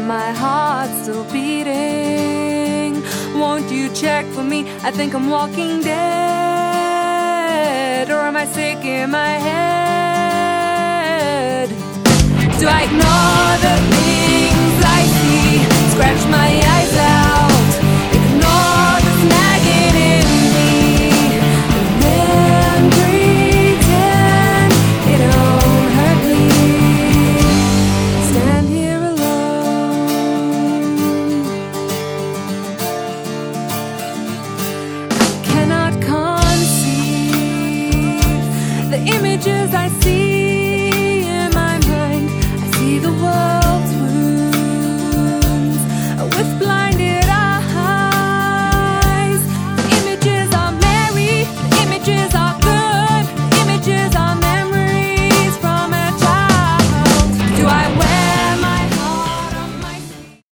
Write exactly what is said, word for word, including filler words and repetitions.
my heart's still beating. Won't you check for me? I think I'm walking dead. Or am I sick in my head? Do I ignore the things I see? Scratch my eyes out.